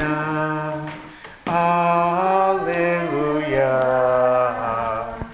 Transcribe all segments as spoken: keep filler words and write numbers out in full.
Alleluia.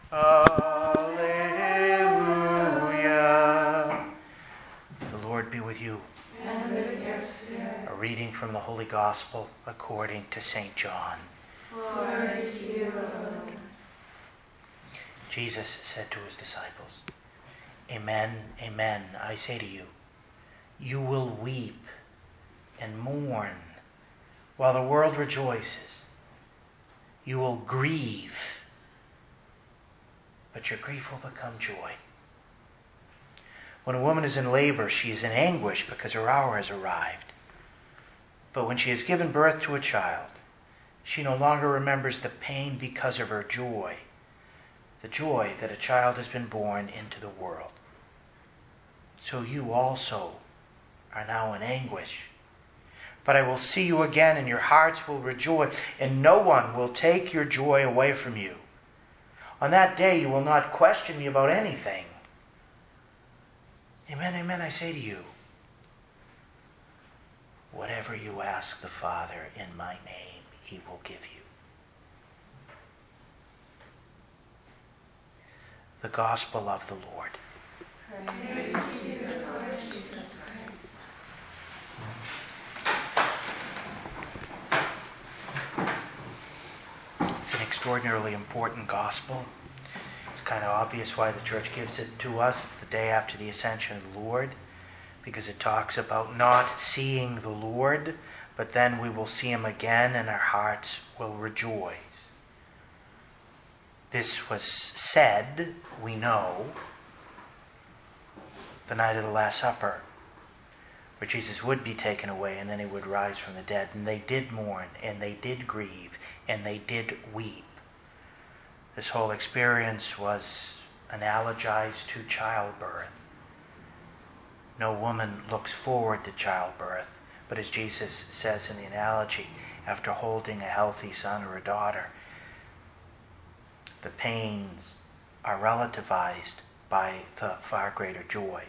Alleluia. The Lord be with you. And with your spirit. A reading from the Holy Gospel according to Saint John. Glory to you, Lord. Jesus said to his disciples, Amen, amen, I say to you, you will weep and mourn while the world rejoices. You will grieve, but your grief will become joy. When a woman is in labor, she is in anguish because her hour has arrived. But when she has given birth to a child, she no longer remembers the pain because of her joy, the joy that a child has been born into the world. So you also are now in anguish. But I will see you again, and your hearts will rejoice, and no one will take your joy away from you. On that day you will not question me about anything. Amen, amen, I say to you, whatever you ask the Father in my name, he will give you. The Gospel of the Lord. Praise to you, Lord Jesus Christ. It's an extraordinarily important gospel. It's kind of obvious why the church gives it to us the day after the ascension of the Lord, because it talks about not seeing the Lord, but then we will see him again and our hearts will rejoice. This was said, we know, the night of the Last Supper, where Jesus would be taken away and then he would rise from the dead. And they did mourn, and they did grieve, and they did weep. This whole experience was analogized to childbirth. No woman looks forward to childbirth, but as Jesus says in the analogy, after holding a healthy son or a daughter, the pains are relativized by the far greater joy.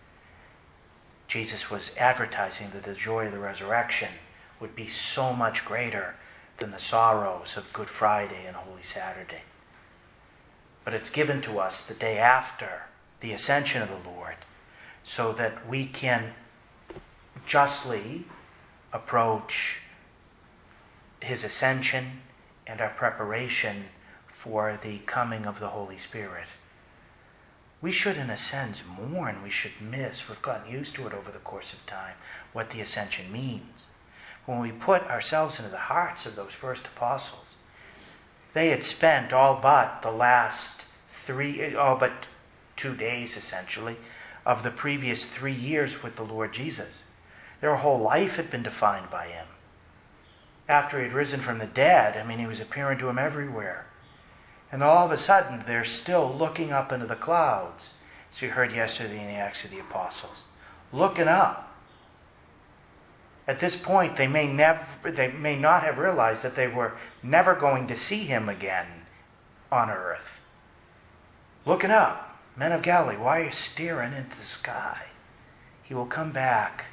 Jesus was advertising that the joy of the resurrection would be so much greater than the sorrows of Good Friday and Holy Saturday. But it's given to us the day after the ascension of the Lord, so that we can justly approach his ascension and our preparation for the coming of the Holy Spirit. We should, in a sense, mourn. We should miss. We've gotten used to it over the course of time, what the ascension means. When we put ourselves into the hearts of those first apostles, they had spent all but the last three, all but two days, essentially, of the previous three years with the Lord Jesus. Their whole life had been defined by him. After he had risen from the dead, I mean, he was appearing to them everywhere. And all of a sudden, they're still looking up into the clouds, as we heard yesterday in the Acts of the Apostles. Looking up. At this point, they may never, they may not have realized that they were never going to see him again on earth. Looking up. Men of Galilee, why are you staring into the sky? He will come back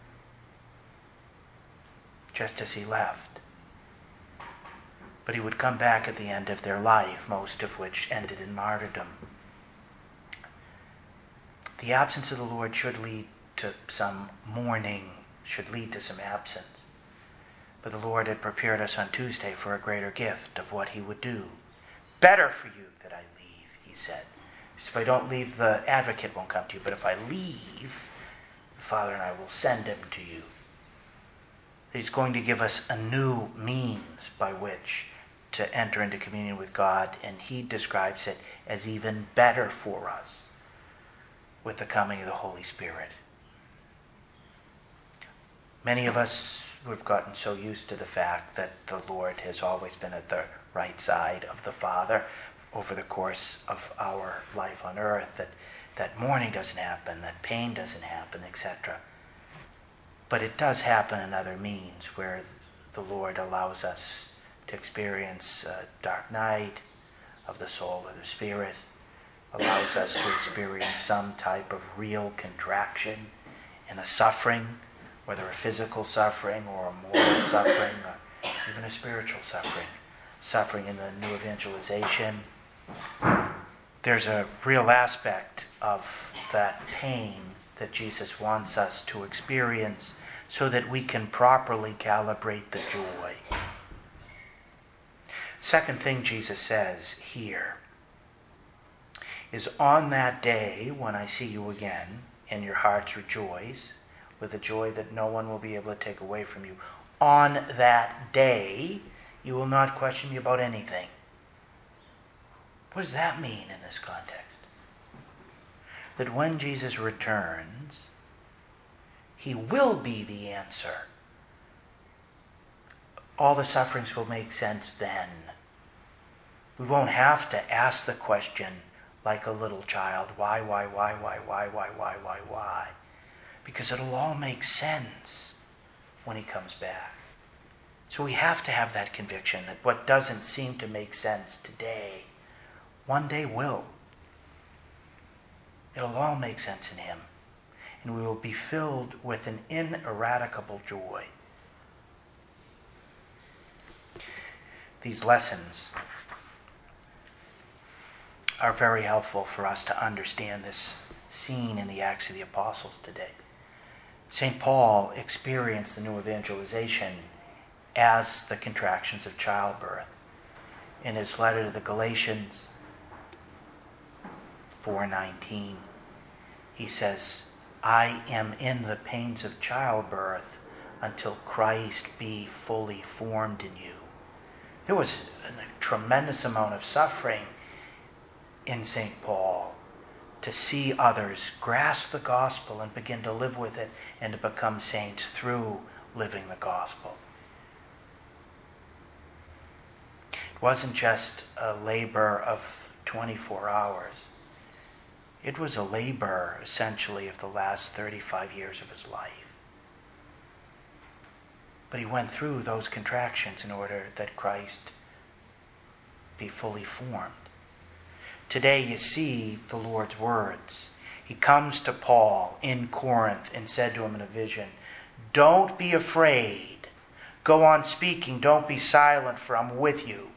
just as he left. But he would come back at the end of their life, most of which ended in martyrdom. The absence of the Lord should lead to some mourning, should lead to some absence. But the Lord had prepared us on Tuesday for a greater gift of what he would do. Better for you that I leave, he said. If I don't leave, the advocate won't come to you. But if I leave, the Father and I will send him to you. He's going to give us a new means by which to enter into communion with God, and he describes it as even better for us with the coming of the Holy Spirit. Many of us, we've gotten so used to the fact that the Lord has always been at the right side of the Father over the course of our life on earth, that, that mourning doesn't happen, that pain doesn't happen, et cetera. But it does happen in other means where the Lord allows us to experience a dark night of the soul or the spirit, allows us to experience some type of real contraction and a suffering whether a physical suffering or a moral suffering or even a spiritual suffering, suffering in the new evangelization. There's a real aspect of that pain that Jesus wants us to experience so that we can properly calibrate the joy. Second thing Jesus says here is, on that day when I see you again and your hearts rejoice with a joy that no one will be able to take away from you, on that day you will not question me about anything. What does that mean in this context? That when Jesus returns, he will be the answer. All the sufferings will make sense then. We won't have to ask the question like a little child, why, why, why, why, why, why, why, why, why? Because it'll all make sense when he comes back. So we have to have that conviction that what doesn't seem to make sense today, one day will. It'll all make sense in him. And we will be filled with an ineradicable joy. These lessons are very helpful for us to understand this scene in the Acts of the Apostles today. Saint Paul experienced the new evangelization as the contractions of childbirth. In his letter to the Galatians four nineteen, he says, I am in the pains of childbirth until Christ be fully formed in you. There was a tremendous amount of suffering in Saint Paul to see others grasp the gospel and begin to live with it and to become saints through living the gospel. It wasn't just a labor of twenty-four hours. It was a labor, essentially, of the last thirty-five years of his life. But he went through those contractions in order that Christ be fully formed. Today you see the Lord's words. He comes to Paul in Corinth and said to him in a vision, don't be afraid. Go on speaking. Don't be silent, for I'm with you.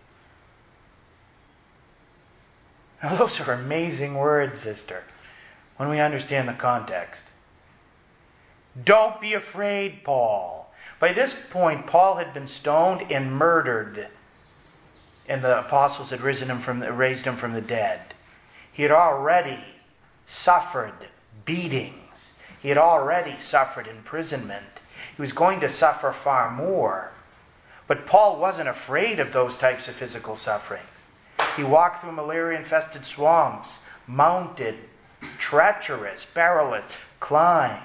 Now those are amazing words, sister, when we understand the context. Don't be afraid, Paul. By this point, Paul had been stoned and murdered, and the apostles had risen him from the, raised him from the dead. He had already suffered beatings. He had already suffered imprisonment. He was going to suffer far more. But Paul wasn't afraid of those types of physical suffering. He walked through malaria-infested swamps, mounted treacherous, perilous climbs.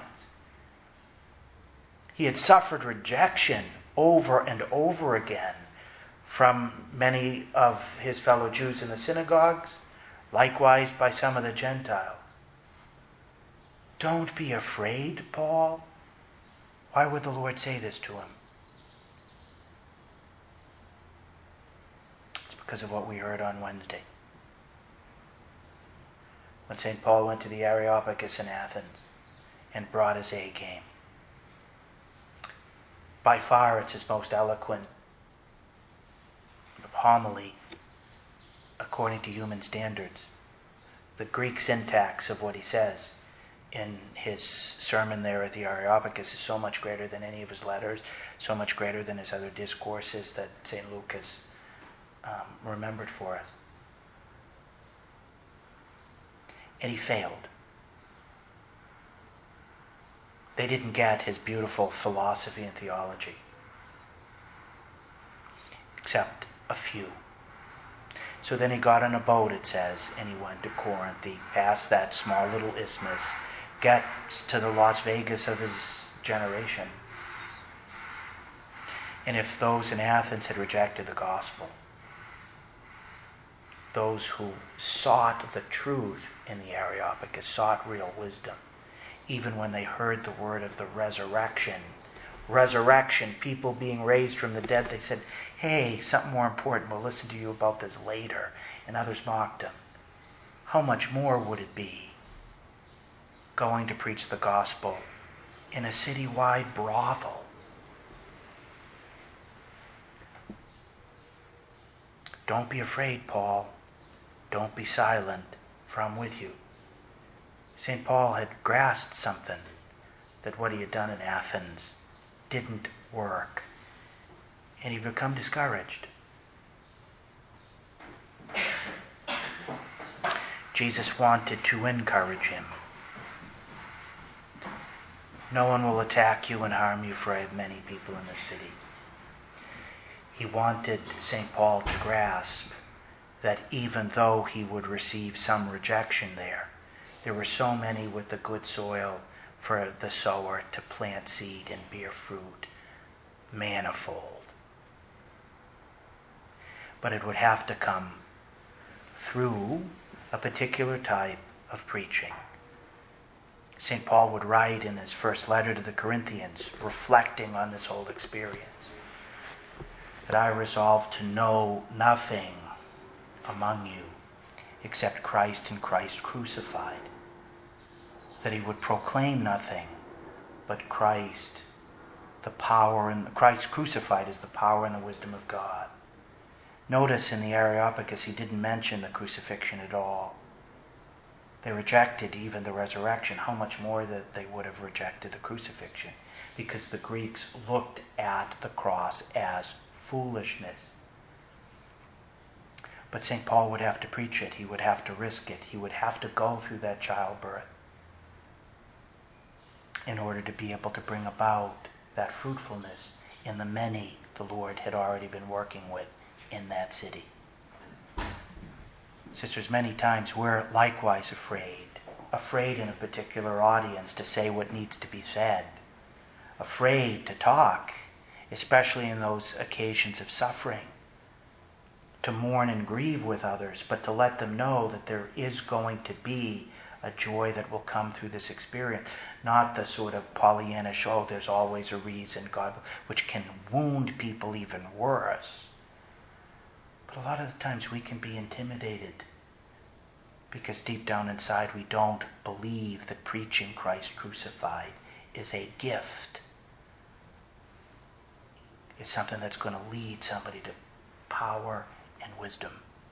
He had suffered rejection over and over again from many of his fellow Jews in the synagogues, likewise by some of the Gentiles. Don't be afraid, Paul. Why would the Lord say this to him? It's because of what we heard on Wednesday. When Saint Paul went to the Areopagus in Athens and brought his A game. By far it's his most eloquent homily according to human standards. The Greek syntax of what he says in his sermon there at the Areopagus is so much greater than any of his letters, so much greater than his other discourses that Saint Luke has um, remembered for us. And he failed. They didn't get his beautiful philosophy and theology, except a few. So then he got on a boat, it says, and he went to Corinth. He passed that small little isthmus, gets to the Las Vegas of his generation. And if those in Athens had rejected the gospel, those who sought the truth in the Areopagus, sought real wisdom, even when they heard the word of the resurrection, resurrection, people being raised from the dead, they said, hey, something more important, we'll listen to you about this later. And others mocked him. How much more would it be going to preach the gospel in a citywide brothel. Don't be afraid, Paul. Don't be silent, for I'm with you. Saint Paul had grasped something, that what he had done in Athens didn't work, and he'd become discouraged. Jesus wanted to encourage him. No one will attack you and harm you, for I have many people in this city. He wanted Saint Paul to grasp that even though he would receive some rejection there, there were so many with the good soil for the sower to plant seed and bear fruit manifold. But it would have to come through a particular type of preaching. Saint Paul would write in his first letter to the Corinthians, reflecting on this whole experience, that I resolved to know nothing among you except Christ and Christ crucified. That he would proclaim nothing but Christ, the power and Christ crucified is the power and the wisdom of God. Notice in the Areopagus he didn't mention the crucifixion at all. They rejected even the resurrection. How much more that they would have rejected the crucifixion, because the Greeks looked at the cross as foolishness. But Saint Paul would have to preach it. He would have to risk it. He would have to go through that childbirth in order to be able to bring about that fruitfulness in the many the Lord had already been working with in that city. Sisters, many times we're likewise afraid, afraid in a particular audience to say what needs to be said, afraid to talk, especially in those occasions of suffering, to mourn and grieve with others, but to let them know that there is going to be a joy that will come through this experience, not the sort of Pollyannish, oh, there's always a reason, God, which can wound people even worse. But a lot of the times we can be intimidated because deep down inside we don't believe that preaching Christ crucified is a gift. It's something that's going to lead somebody to power and wisdom.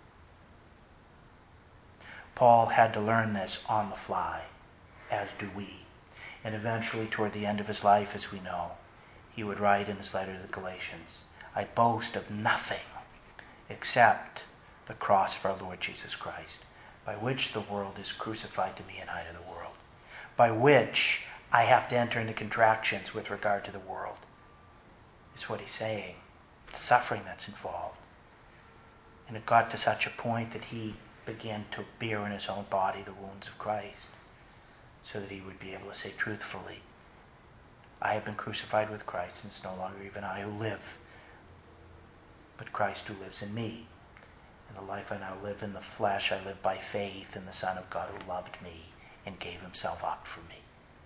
Paul had to learn this on the fly, as do we. And eventually, toward the end of his life, as we know, he would write in his letter to the Galatians, I boast of nothing except the cross of our Lord Jesus Christ, by which the world is crucified to me and I to the world, by which I have to enter into contractions with regard to the world. Is what he's saying. The suffering that's involved. And it got to such a point that he began to bear in his own body the wounds of Christ, so that he would be able to say truthfully, I have been crucified with Christ, and it's no longer even I who live, but Christ who lives in me. And the life I now live in the flesh, I live by faith in the Son of God who loved me and gave himself up for me.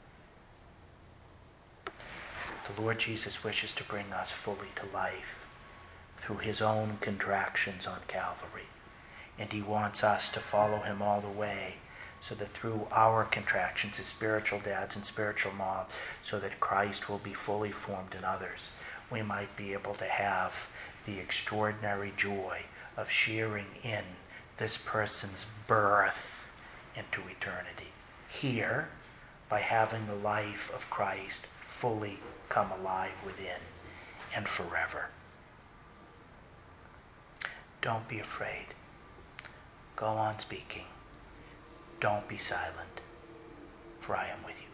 The Lord Jesus wishes to bring us fully to life through his own contractions on Calvary. And he wants us to follow him all the way, so that through our contractions as spiritual dads and spiritual moms, so that Christ will be fully formed in others, we might be able to have the extraordinary joy of sharing in this person's birth into eternity. Here, by having the life of Christ fully come alive within and forever. Don't be afraid. Go on speaking. Don't be silent, for I am with you.